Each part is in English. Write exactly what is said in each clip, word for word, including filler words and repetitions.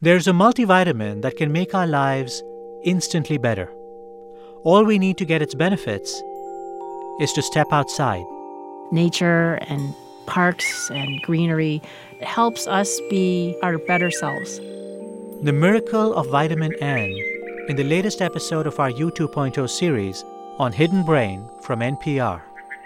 There's a multivitamin that can make our lives instantly better. All we need to get its benefits is to step outside. Nature and parks and greenery helps us be our better selves. The miracle of vitamin N in the latest episode of our U two point oh series on Hidden Brain from N P R.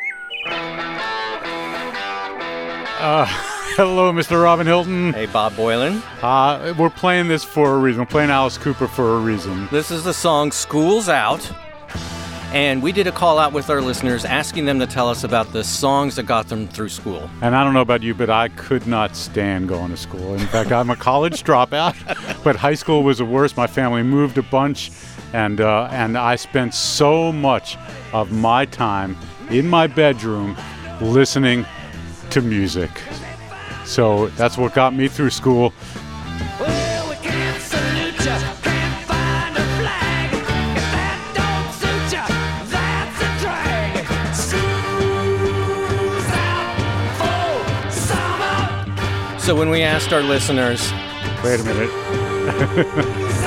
Uh, hello, Mister Robin Hilton. Hey, Bob Boylan. Uh, we're playing this for a reason. We're playing Alice Cooper for a reason. This is the song School's Out. And we did a call out with our listeners asking them to tell us about the songs that got them through school. And I don't know about you, but I could not stand going to school. In fact, I'm a college dropout, but high school was the worst. My family moved a bunch, and uh, and I spent so much of my time in my bedroom listening to music. So that's what got me through school. Well, we can't salute ya, can't find a flag. If that don't suit ya, that's a drag. School's out for summer. So when we asked our listeners, Wait a minute. School's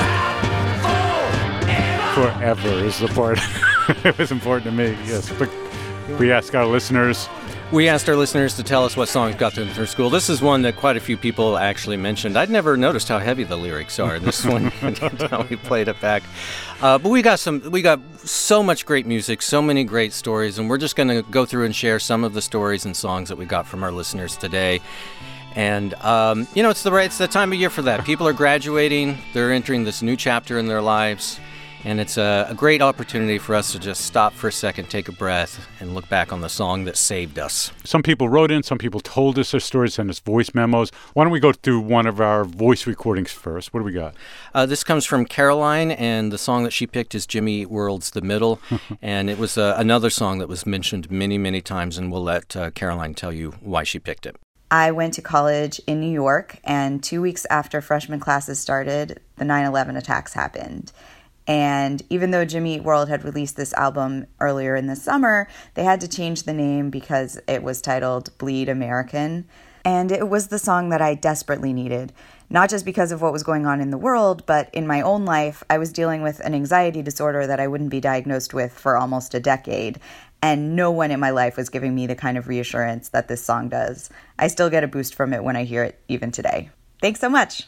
out forever. Forever is the part. It was important to me, yes. But we asked our listeners. we asked our listeners to tell us what songs got them through school. This is one that quite a few people actually mentioned. I'd never noticed how heavy the lyrics are. This one, until we played it back. Uh, but we got some, we got so much great music, so many great stories, and we're just going to go through and share some of the stories and songs that we got from our listeners today. And, um, you know, it's the, it's the time of year for that. People are graduating. They're entering this new chapter in their lives. And it's a, a great opportunity for us to just stop for a second, take a breath, and look back on the song that saved us. Some people wrote in, some people told us their stories, sent us voice memos. Why don't we go through one of our voice recordings first? What do we got? Uh, this comes from Caroline, and the song that she picked is Jimmy Eat World's The Middle. And it was uh, another song that was mentioned many, many times, and we'll let uh, Caroline tell you why she picked it. I went to college in New York, and two weeks after freshman classes started, the nine eleven attacks happened. And even though Jimmy Eat World had released this album earlier in the summer, they had to change the name because it was titled Bleed American. And it was the song that I desperately needed, not just because of what was going on in the world, but in my own life. I was dealing with an anxiety disorder that I wouldn't be diagnosed with for almost a decade. And no one in my life was giving me the kind of reassurance that this song does. I still get a boost from it when I hear it, even today. Thanks so much.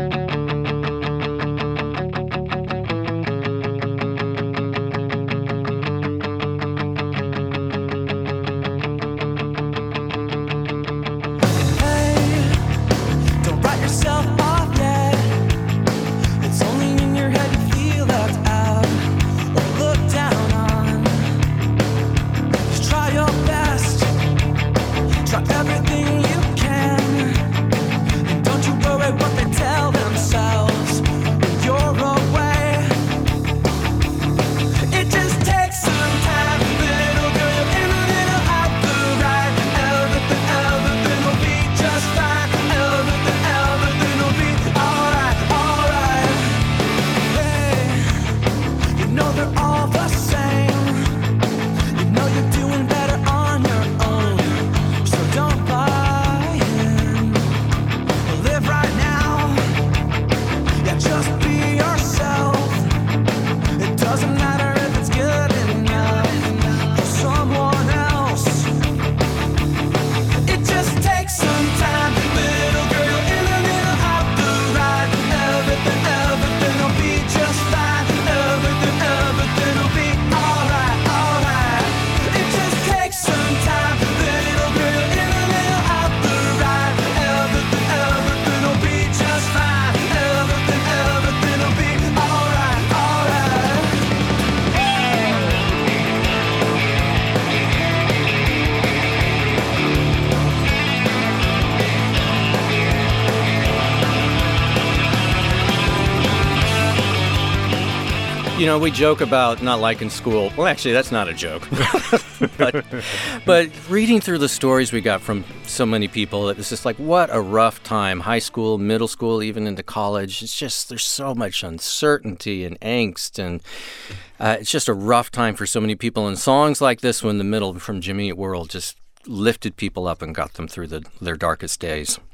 You know, we joke about not liking school. Well, actually, that's not a joke. but, but reading through the stories we got from so many people, it was just like, what a rough time. High school, middle school, even into college. It's just, there's so much uncertainty and angst. And uh, it's just a rough time for so many people. And songs like this one, The Middle from Jimmy Eat World, just lifted people up and got them through the, their darkest days.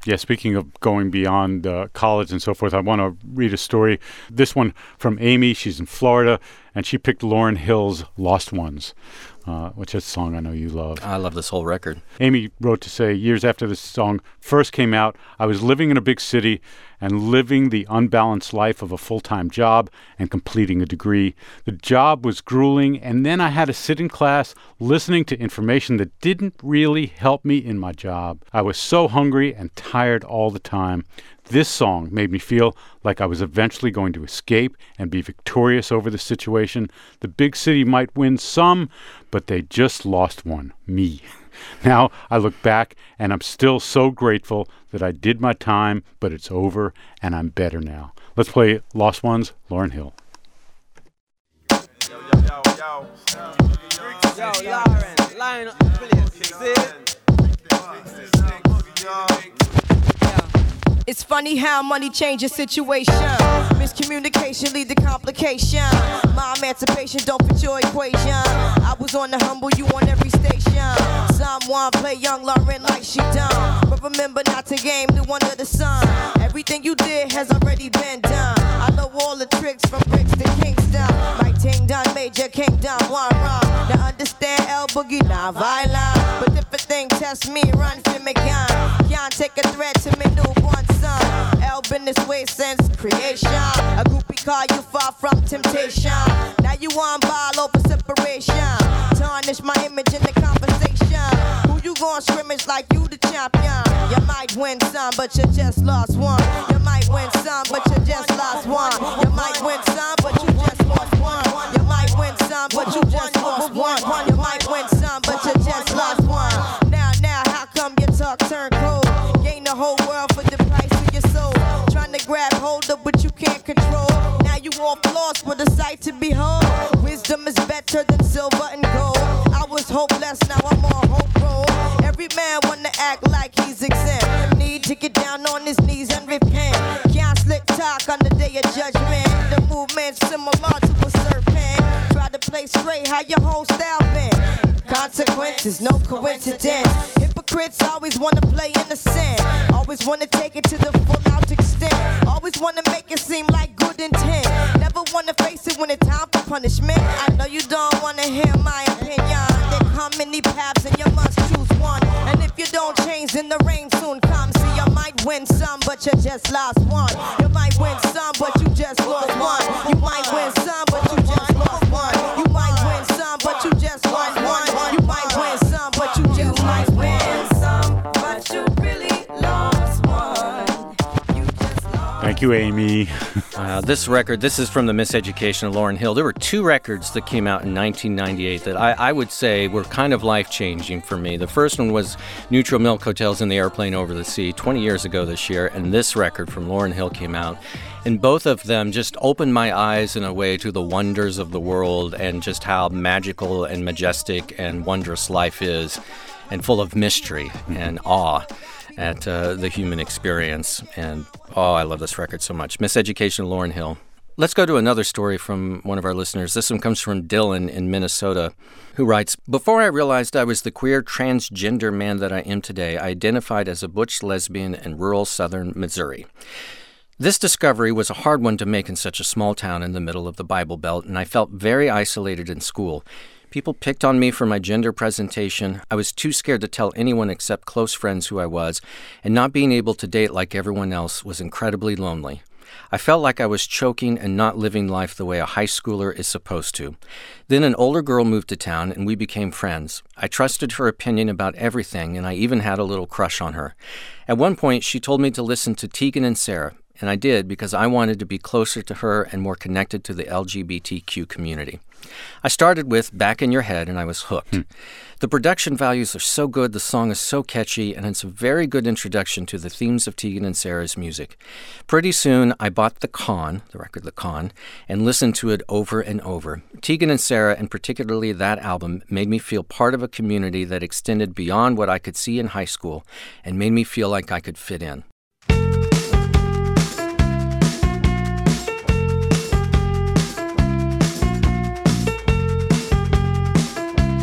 Yeah, speaking of going beyond uh, college and so forth, I want to read a story. This one from Amy. She's in Florida, and she picked Lauryn Hill's Lost Ones, uh, which is a song I know you love. I love this whole record. Amy wrote to say, years after this song first came out, I was living in a big city and living the unbalanced life of a full-time job and completing a degree. The job was grueling, and then I had to sit in class listening to information that didn't really help me in my job. I was so hungry and tired all the time. This song made me feel like I was eventually going to escape and be victorious over the situation. The big city might win some, but they just lost one, me. Now I look back and I'm still so grateful that I did my time, but it's over and I'm better now. Let's play Lost Ones, Lauryn Hill. Yo, yo, yo, yo. Yo, Lauren, line up, please. It's funny how money changes situation. Miscommunication lead to complication. My emancipation don't fit your equation. I was on the humble, you on every station. Someone play young Lauren like she done, but remember not to game the one under the sun. Everything you did has already been done. I know all the tricks from bricks to Kingston. My ting done, major kingdom, one wrong. Now understand L Boogie, not violent, but if a thing test me, run for me gun. Can't take a threat to me newborn son. L been this way since creation. A groupie call you far from temptation. Now you on ball over separation. Tarnish my image in the conversation. Who you gon' scrimmage like you the champion? You might win some, but you just lost one. You might win some, but you just lost one. You might win some, but you just lost one. You might win some, but you just lost one. You might win some, but you just lost one. Now, now, how come your talk turn cold? Gain the whole world for the price of your soul. Trying to grab hold of what you can't control. Now you all lost with a sight to behold. Wisdom is better than silver and gold. I was hopeless, now I'm on hope roll. Every man wanna act like he's exempt. Need to get down on his knees and repent. Can't slick talk on the day of judgment. The movement's similar to a serpent. Try to play straight, how your whole style been. Consequences, no coincidence. Hypocrites always wanna play innocent. Always wanna take it to the full out extent. Always wanna make it seem like good intent. Never wanna face it when it's time for punishment. I know you don't wanna hear my opinion. There come many paths and you must choose one. And if you don't change, then the rain soon comes. See, you might win some, but you just lost one. You might win some, but you just lost one. You might win some, but you just lost one. You might win some, but you just lost one. You might win some, but you just lost one. Some, but you really lost one. You just lost. Thank you, Amy. Uh, this record, this is from the Miseducation of Lauryn Hill. There were two records that came out in nineteen ninety-eight that I, I would say were kind of life-changing for me. The first one was Neutral Milk Hotels in the Airplane Over the Sea, twenty years ago this year, and this record from Lauryn Hill came out. And both of them just opened my eyes in a way to the wonders of the world and just how magical and majestic and wondrous life is, and full of mystery and awe at uh, the human experience. And oh, I love this record so much. Miseducation of Lauryn Hill. Let's go to another story from one of our listeners. This one comes from Dylan in Minnesota, who writes, before I realized I was the queer transgender man that I am today, I identified as a butch lesbian in rural southern Missouri. This discovery was a hard one to make in such a small town in the middle of the Bible Belt, and I felt very isolated in school. People picked on me for my gender presentation. I was too scared to tell anyone except close friends who I was, and not being able to date like everyone else was incredibly lonely. I felt like I was choking and not living life the way a high schooler is supposed to. Then an older girl moved to town, and we became friends. I trusted her opinion about everything, and I even had a little crush on her. At one point, she told me to listen to Tegan and Sara, and I did because I wanted to be closer to her and more connected to the L G B T Q community. I started with Back in Your Head, and I was hooked. Hmm. The production values are so good, the song is so catchy, and it's a very good introduction to the themes of Tegan and Sara's music. Pretty soon, I bought The Con, the record The Con, and listened to it over and over. Tegan and Sara, and particularly that album, made me feel part of a community that extended beyond what I could see in high school and made me feel like I could fit in.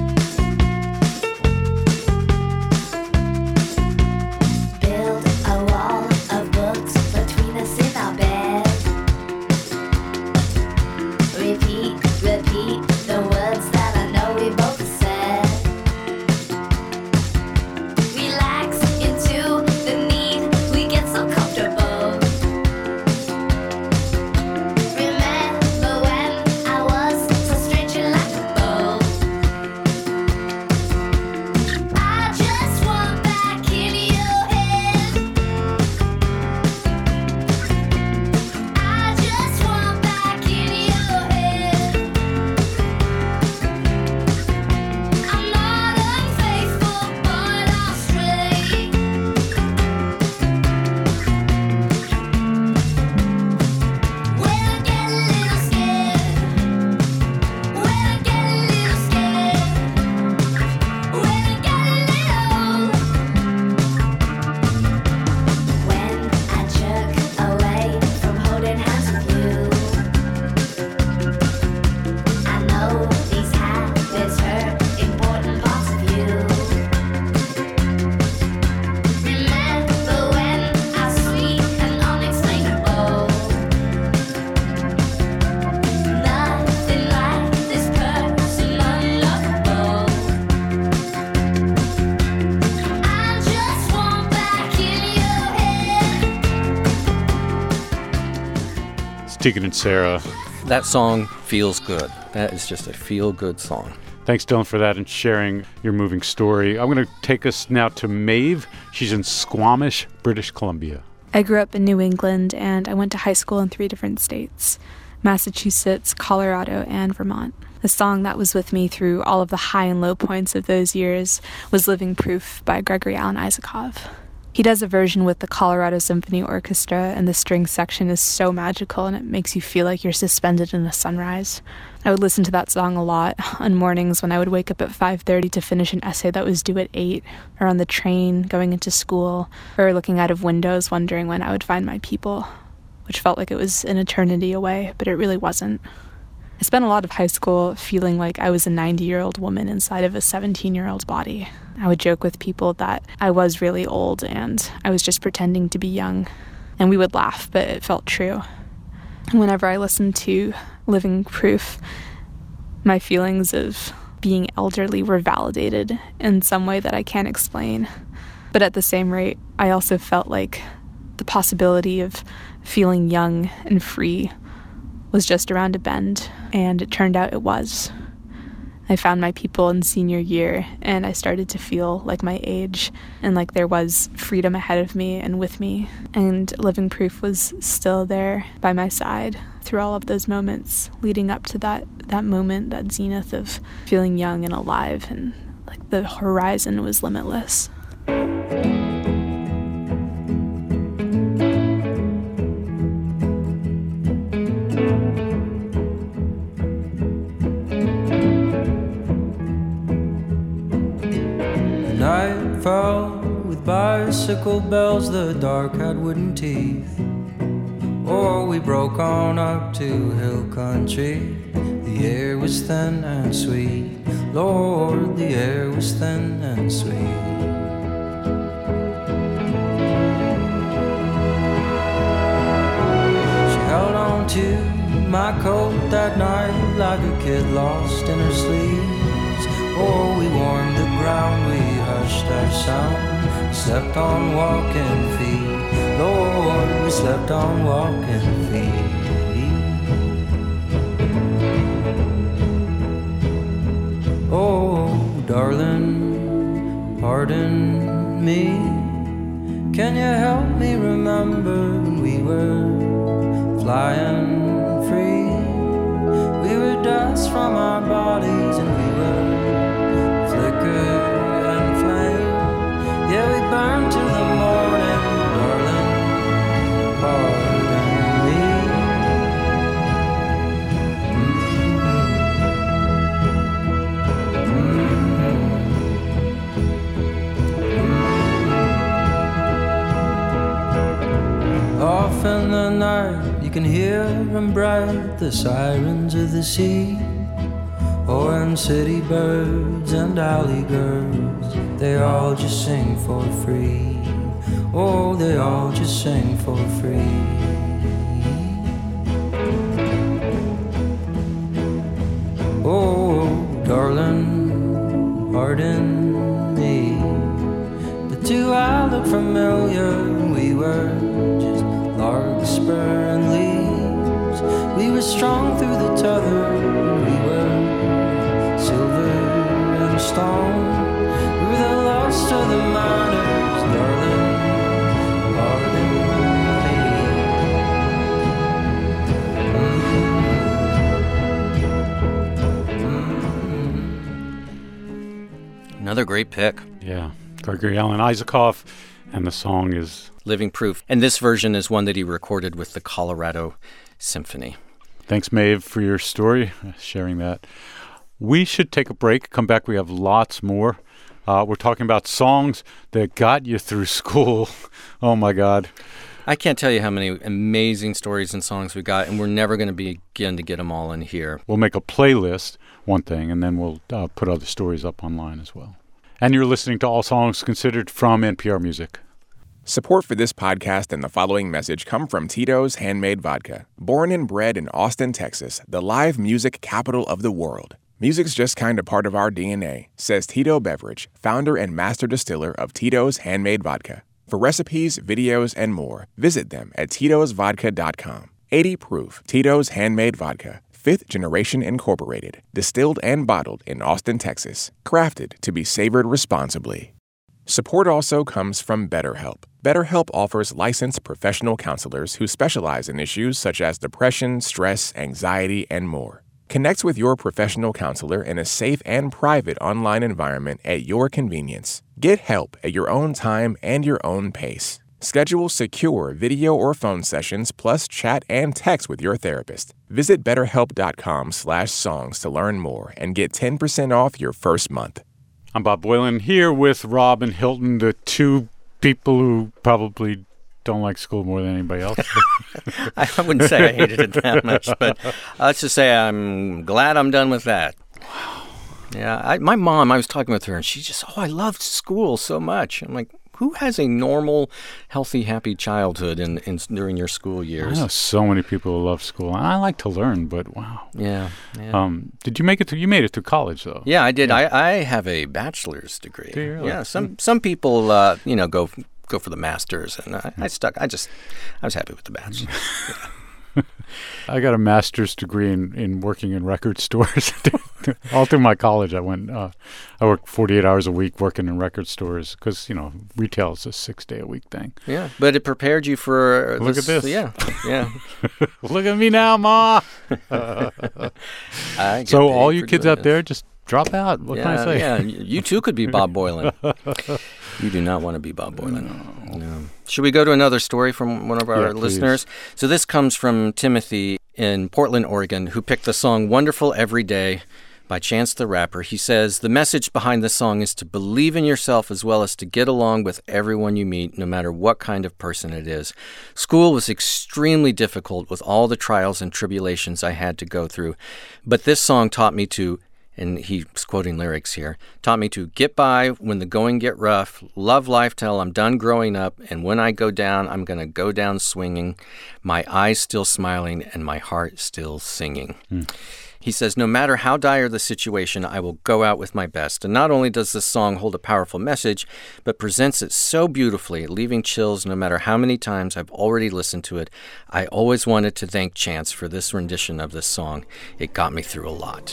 Build a wall. Tegan and Sarah. That song feels good. That is just a feel-good song. Thanks, Dylan, for that and sharing your moving story. I'm going to take us now to Maeve. She's in Squamish, British Columbia. I grew up in New England, and I went to high school in three different states: Massachusetts, Colorado, and Vermont. The song that was with me through all of the high and low points of those years was Living Proof by Gregory Alan Isakov. He does a version with the Colorado Symphony Orchestra, and the string section is so magical, and it makes you feel like you're suspended in a sunrise. I would listen to that song a lot on mornings when I would wake up at five thirty to finish an essay that was due at eight, or on the train going into school, or looking out of windows wondering when I would find my people, which felt like it was an eternity away, but it really wasn't. I spent a lot of high school feeling like I was a ninety-year-old woman inside of a seventeen-year-old body. I would joke with people that I was really old and I was just pretending to be young. And we would laugh, but it felt true. And whenever I listened to Living Proof, my feelings of being elderly were validated in some way that I can't explain. But at the same rate, I also felt like the possibility of feeling young and free was just around a bend, and it turned out it was. I found my people in senior year, and I started to feel like my age, and like there was freedom ahead of me and with me, and Living Proof was still there by my side through all of those moments leading up to that, that moment, that zenith of feeling young and alive, and like the horizon was limitless. Night fell with bicycle bells, the dark had wooden teeth. Oh, we broke on up to hill country. The air was thin and sweet. Lord, the air was thin and sweet. She held on to my coat that night like a kid lost in her sleeves. Oh, we warmed the ground, we hushed our sound. We slept on walking feet. Lord, we slept on walking feet. Oh, darling, pardon me. Can you help me remember when we were flying free? We were dust from our bodies and we were flicker and flame. Yeah, we burned till the morning, darling, pardon me. Off in the night, you can hear them bright, the sirens of the sea. Oh, and city birds and alley girls, they all just sing for free. Oh, they all just sing for free. Oh, darling, pardon me. The two I look familiar, we were just larkspur and leaves. We were strong through the tether, we were silver and stone. We were the lust of the miners, darling, pardon me. Mm-hmm. Another great pick. Yeah, Gregory Alan Isakov, and the song is Living Proof. And this version is one that he recorded with the Colorado Symphony. Thanks, Maeve, for your story, sharing that. We should take a break. Come back. We have lots more. Uh, we're talking about songs that got you through school. Oh, my God. I can't tell you how many amazing stories and songs we got, and we're never going to begin to get them all in here. We'll make a playlist, one thing, and then we'll uh, put other stories up online as well. And you're listening to All Songs Considered from N P R Music. Support for this podcast and the following message come from Tito's Handmade Vodka. Born and bred in Austin, Texas, the live music capital of the world. Music's just kind of part of our D N A, says Tito Beverage, founder and master distiller of Tito's Handmade Vodka. For recipes, videos, and more, visit them at titos vodka dot com. eighty proof Tito's Handmade Vodka, fifth generation incorporated, distilled and bottled in Austin, Texas, crafted to be savored responsibly. Support also comes from BetterHelp. BetterHelp offers licensed professional counselors who specialize in issues such as depression, stress, anxiety, and more. Connect with your professional counselor in a safe and private online environment at your convenience. Get help at your own time and your own pace. Schedule secure video or phone sessions plus chat and text with your therapist. Visit betterhelp.com slash songs to learn more and get ten percent off your first month. I'm Bob Boilen here with Rob and Hilton, the two people who probably don't like school more than anybody else. I wouldn't say I hated it that much, but let's just say I'm glad I'm done with that. Wow. Yeah, I, my mom, I was talking with her, and she just, oh, I loved school so much. I'm like, who has a normal, healthy, happy childhood in, in during your school years? I know so many people who love school. I like to learn, but wow. Yeah. yeah. Um, did you make it to? You made it to college, though. Yeah, I did. Yeah. I, I have a bachelor's degree. Do you really? Yeah. Some some people, uh, you know, go go for the master's, and I, I stuck. I just I was happy with the bachelor's. Yeah. I got a master's degree in, in working in record stores. All through my college, I went. Uh, I worked forty-eight hours a week working in record stores because you know retail is a six-day-a-week thing. Yeah, but it prepared you for. Look this, at this. Yeah, yeah. Look at me now, Ma. I get so paid all you for kids doing out this. there, just drop out. What yeah, can I say? Yeah, you too could be Bob Boilen. You do not want to be Bob Boilen. No. No. Should we go to another story from one of our Yeah, listeners? So this comes from Timothy in Portland, Oregon, who picked the song Wonderful Every Day by Chance the Rapper. He says, the message behind this song is to believe in yourself as well as to get along with everyone you meet, no matter what kind of person it is. School was extremely difficult with all the trials and tribulations I had to go through, but this song taught me to, and he's quoting lyrics here, taught me to get by when the going get rough, love life till I'm done growing up, and when I go down, I'm going to go down swinging, my eyes still smiling and my heart still singing. Mm. He says, no matter how dire the situation, I will go out with my best. And not only does this song hold a powerful message, but presents it so beautifully, leaving chills no matter how many times I've already listened to it. I always wanted to thank Chance for this rendition of this song. It got me through a lot.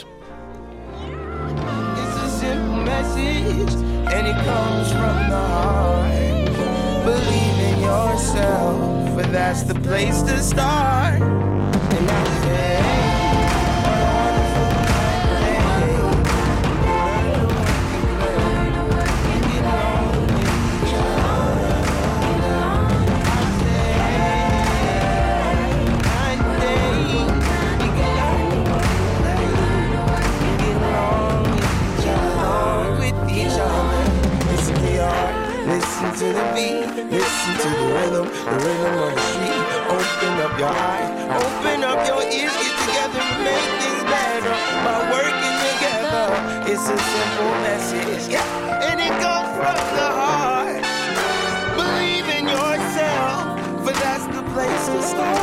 It's a simple message, and it comes from the heart. Believe in yourself, for that's the place to start. And I say, listen to the beat, listen to the rhythm, the rhythm of the street. Open up your eyes, open up your ears, get together and make things better by working together. It's a simple message, yeah, and it comes from the heart. Believe in yourself, for that's the place to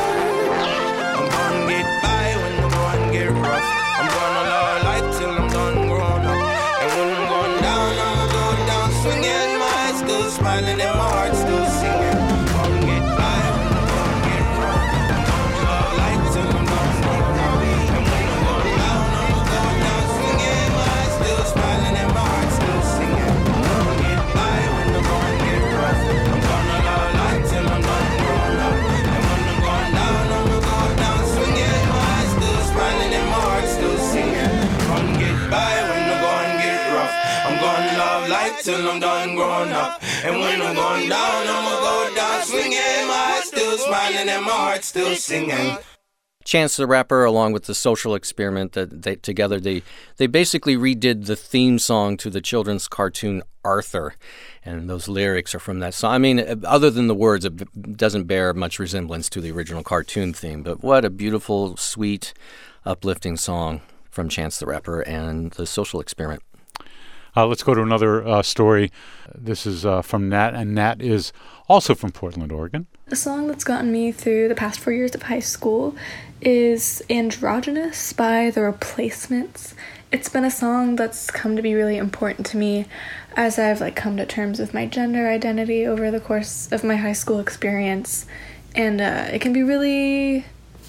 start. I'm gonna get by when the going get rough. I'm gonna love life till I'm done grown up. And when I'm going down, I'm gonna go down swinging. Still smiling and my heart still singing. Gonna get by when I'm gonna get rough. I'm gonna love life till I'm done grown up. And when I'm going down, I'm going down swinging. My heart still smiling and my heart still singing. Gonna get by when I'm gonna get rough. I'm gonna love life till I'm done grown up. And when I'm going down, I'm going down swinging. My heart still smiling and my heart still singing. Gonna get by when I'm gonna get rough. I'm gonna love life till I'm done growing up. And when I'm going down, I'ma go down swinging. My heart still smiling and my heart still singing. Chance the Rapper, along with the Social Experiment, that they together they they basically redid the theme song to the children's cartoon Arthur, and those lyrics are from that song. I mean, other than the words, it doesn't bear much resemblance to the original cartoon theme. But what a beautiful, sweet, uplifting song from Chance the Rapper and the Social Experiment. Uh, let's go to another uh, story. This is uh, from Nat, and Nat is also from Portland, Oregon. A song that's gotten me through the past four years of high school is Androgynous by The Replacements. It's been a song that's come to be really important to me as I've like come to terms with my gender identity over the course of my high school experience. And uh, it can be really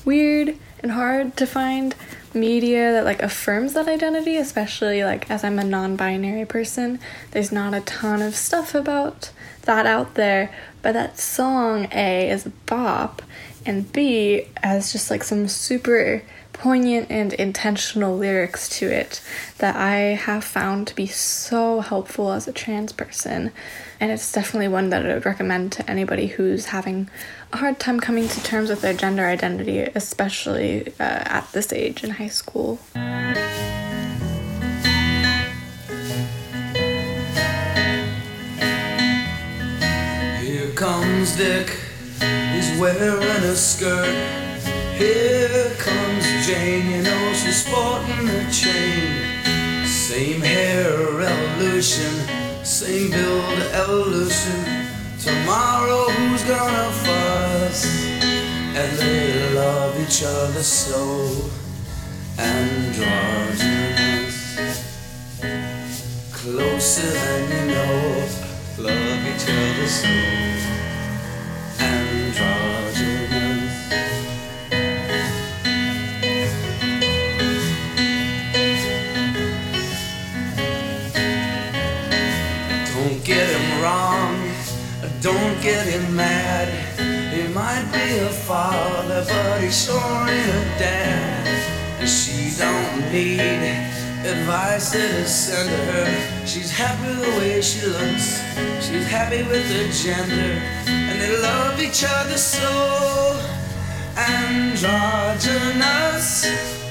weird and hard to find media that like affirms that identity, especially like as I'm a non-binary person. There's not a ton of stuff about that out there, but that song, A, is a bop, and B, has just like some super poignant and intentional lyrics to it that I have found to be so helpful as a trans person. And it's definitely one that I would recommend to anybody who's having a hard time coming to terms with their gender identity, especially uh, at this age in high school. Here comes Dick, he's wearing a skirt. Here comes Jane, you know she's sporting a chain. Same hair evolution, same build evolution. Tomorrow who's gonna fuss? And they love each other so. Androgynous, closer than you know. Love each other so. Androgynous. Don't get him wrong, don't get him mad. He might be a father, but he sure ain't a dad. And she don't need advice that is sent to her. She's happy the way she looks, she's happy with her gender. And they love each other so. Androgynous,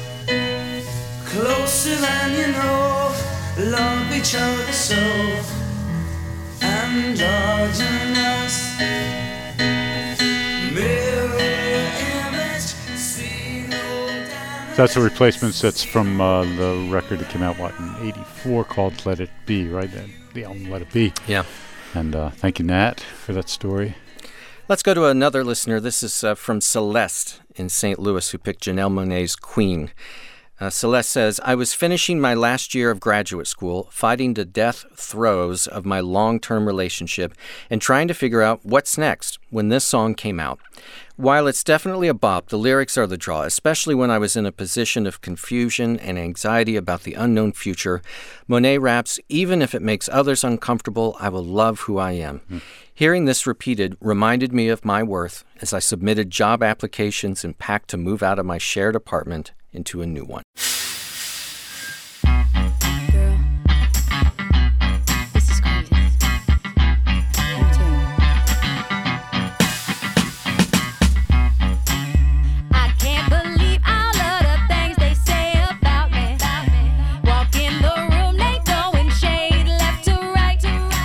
closer than you know. Love each other so. Androgynous, mirror image, see no damage. That's a replacement that's from uh, the record that came out, what, in eighty-four called Let It Be, right? The, the album Let It Be. Yeah. And uh, thank you, Nat, for that story. Let's go to another listener. This is uh, from Celeste in Saint Louis, who picked Janelle Monáe's Queen. Uh, Celeste says, I was finishing my last year of graduate school, fighting the death throes of my long-term relationship and trying to figure out what's next when this song came out. While it's definitely a bop, the lyrics are the draw, especially when I was in a position of confusion and anxiety about the unknown future. Monáe raps, even if it makes others uncomfortable, I will love who I am. Mm. Hearing this repeated reminded me of my worth as I submitted job applications and packed to move out of my shared apartment into a new one. Girl, this is crazy. Let me tell you. I can't believe all of the things they say about me. Walk in the room, they throwing shade left to right.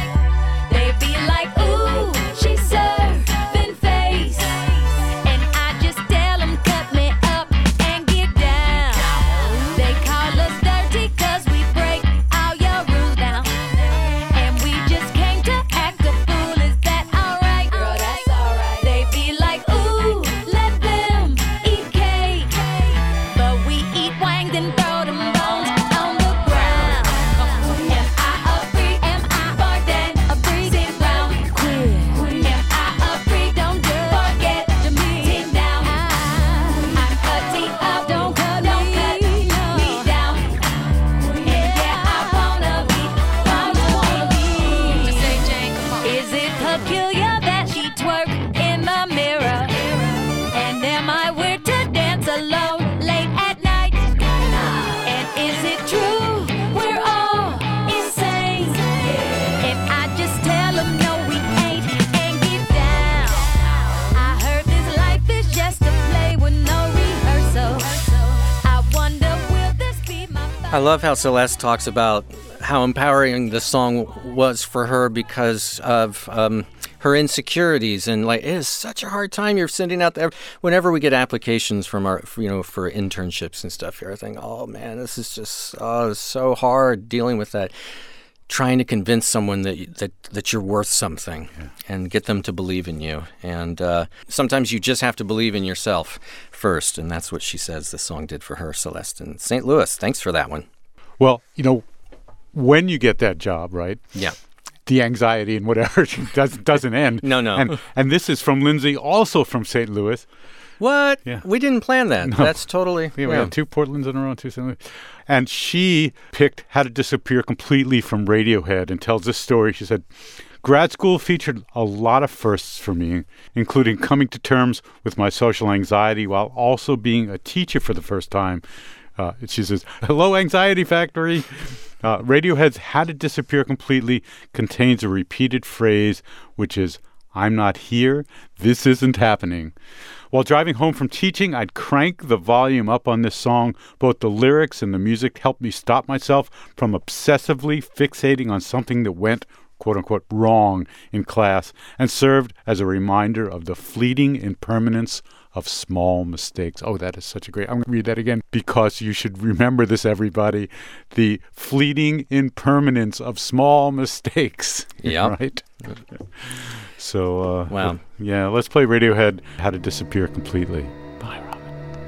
They be like, ooh, she's serving face. And I just tell them, cut me up and get down. They call us dirty cause we break all your rules down. And we just came to act a fool, is that alright? Girl, that's alright. They be like, ooh, let them eat cake. But we eat wang, then throw them bones on the ground. Am I a freak? Am I more than a freak? Sit round, quit. Am I a freak? Don't forget to sit down. I'm cutting up, don't cut, don't cut me down. And yeah, I wanna be, wanna, wanna be. Just say, Jane, come on. Is it peculiar that she twerk in the mirror? And am I weird to dance alone late at night? And is it true we're all insane? And I just tell them no we ain't and get down. I heard this life is just a play with no rehearsal. I wonder will this be my I love how Celeste talks about how empowering the song was for her because of um, her insecurities, and like it is such a hard time. You're sending out there whenever we get applications from our, you know, for internships and stuff. You're thinking, oh man, this is just oh, it's so hard dealing with that. Trying to convince someone that you, that that you're worth something, yeah, and get them to believe in you. And uh, sometimes you just have to believe in yourself first, and that's what she says the song did for her, Celeste in Saint Louis. Thanks for that one. Well, you know, when you get that job, right? Yeah. The anxiety and whatever does, doesn't end. No, no. And, and this is from Lindsay, also from Saint Louis. What? Yeah. We didn't plan that. No. That's totally... Yeah, we yeah. had two Portlands in a row and two Saint Louis. And she picked How to Disappear Completely from Radiohead and tells this story. She said, grad school featured a lot of firsts for me, including coming to terms with my social anxiety while also being a teacher for the first time. Uh, she says, hello, Anxiety Factory. Uh, Radiohead's How to Disappear Completely contains a repeated phrase, which is, I'm not here. This isn't happening. While driving home from teaching, I'd crank the volume up on this song. Both the lyrics and the music helped me stop myself from obsessively fixating on something that went, quote-unquote, wrong in class and served as a reminder of the fleeting impermanence of small mistakes. Oh, that is such a great... I'm going to read that again because you should remember this, everybody. The fleeting impermanence of small mistakes. Yeah. Right? So, uh, wow. Yeah, let's play Radiohead, How to Disappear Completely. Bye, Robin.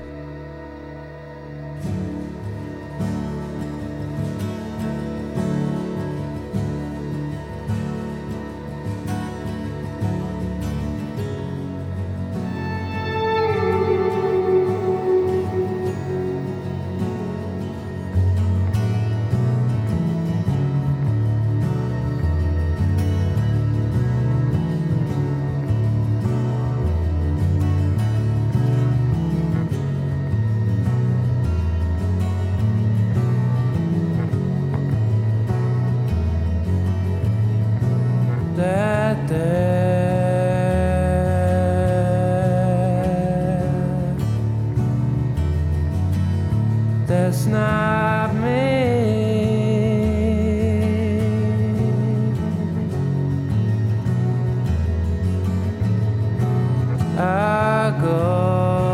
That there, that's not me. I go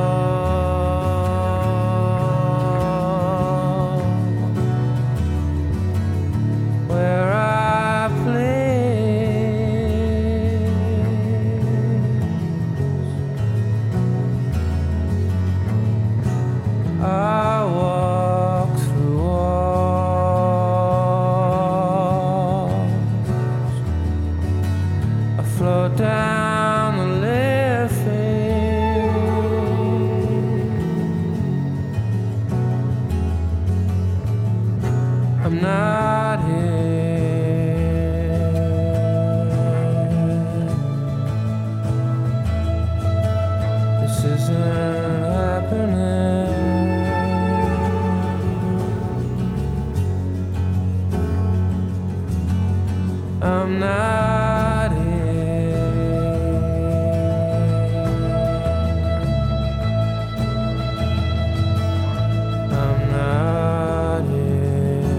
where I I walk through walls. I float down the living. I'm not here. This isn't happening. I'm not here. I'm not here.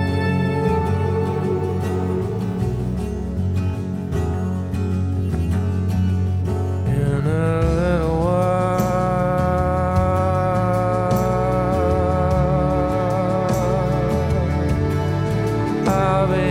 In a little while, I'll be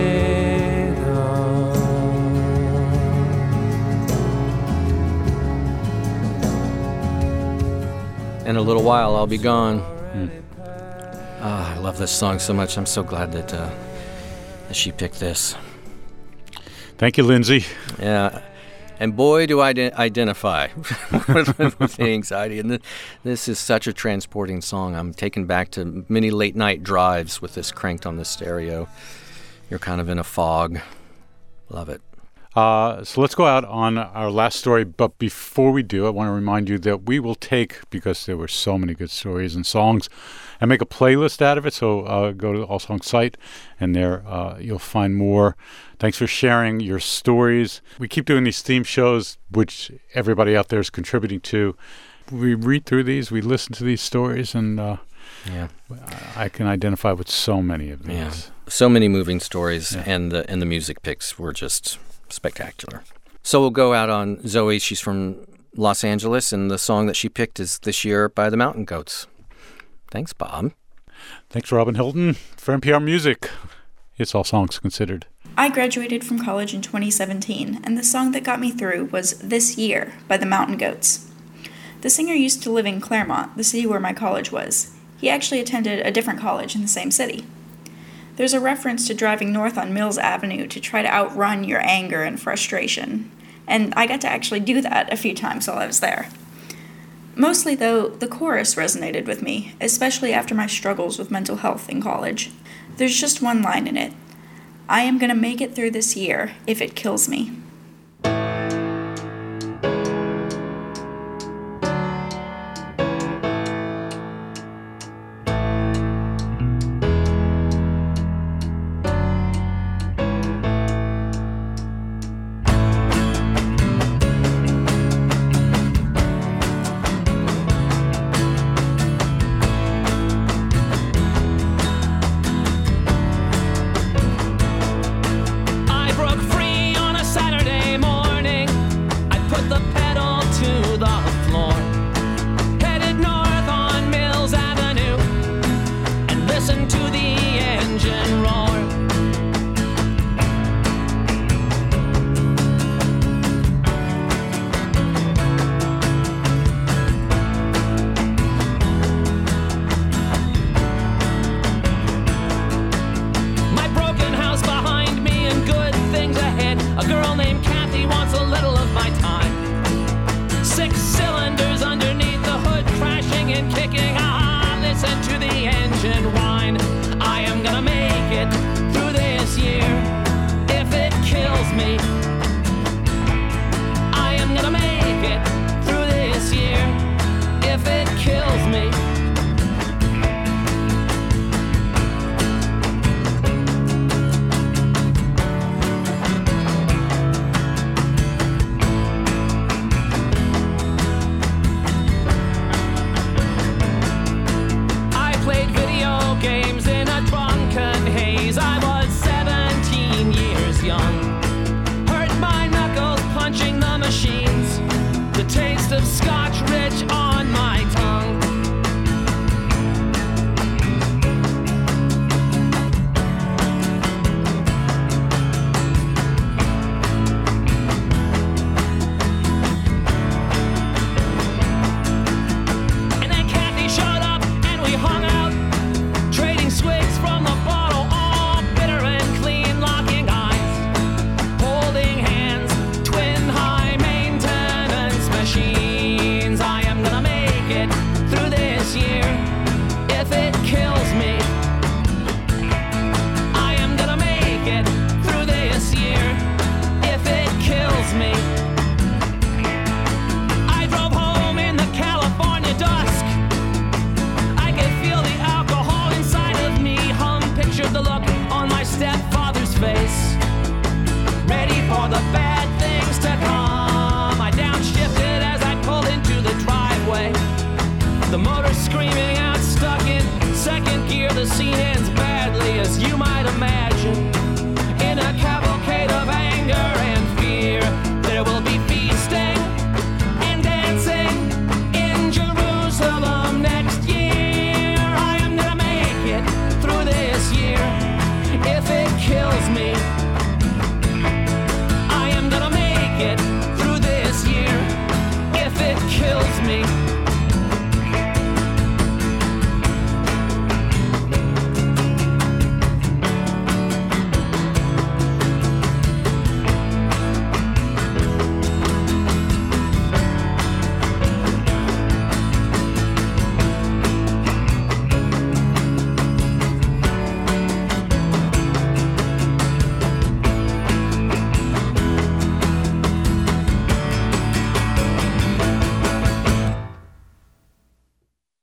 In a little while, I'll be gone. Mm. Oh, I love this song so much. I'm so glad that, uh, that she picked this. Thank you, Lindsay. Yeah. And boy, do I de- identify with, with the anxiety. And th- this is such a transporting song. I'm taken back to many late night drives with this cranked on the stereo. You're kind of in a fog. Love it. Uh, so let's go out on our last story. But before we do, I want to remind you that we will take, because there were so many good stories and songs, and make a playlist out of it. So uh, go to the All Songs site, and there uh, you'll find more. Thanks for sharing your stories. We keep doing these theme shows, which everybody out there is contributing to. We read through these, we listen to these stories, and uh, yeah, I can identify with so many of these. Yeah. So many moving stories, Yeah. and the and the music picks were just spectacular. So we'll go out on Zoe. She's from Los Angeles, and the song that she picked is This Year by the Mountain Goats. Thanks, Bob. Thanks, Robin Hilton. For N P R Music, it's All Songs Considered. I graduated from college in twenty seventeen, and the song that got me through was This Year by the Mountain Goats. The singer used to live in Claremont, the city where my college was. He actually attended a different college in the same city. There's a reference to driving north on Mills Avenue to try to outrun your anger and frustration, and I got to actually do that a few times while I was there. Mostly, though, the chorus resonated with me, especially after my struggles with mental health in college. There's just one line in it. I am gonna make it through this year if it kills me. The motor screaming out, stuck in second gear. The scene ends badly, as you might imagine, in a cavalcade of anger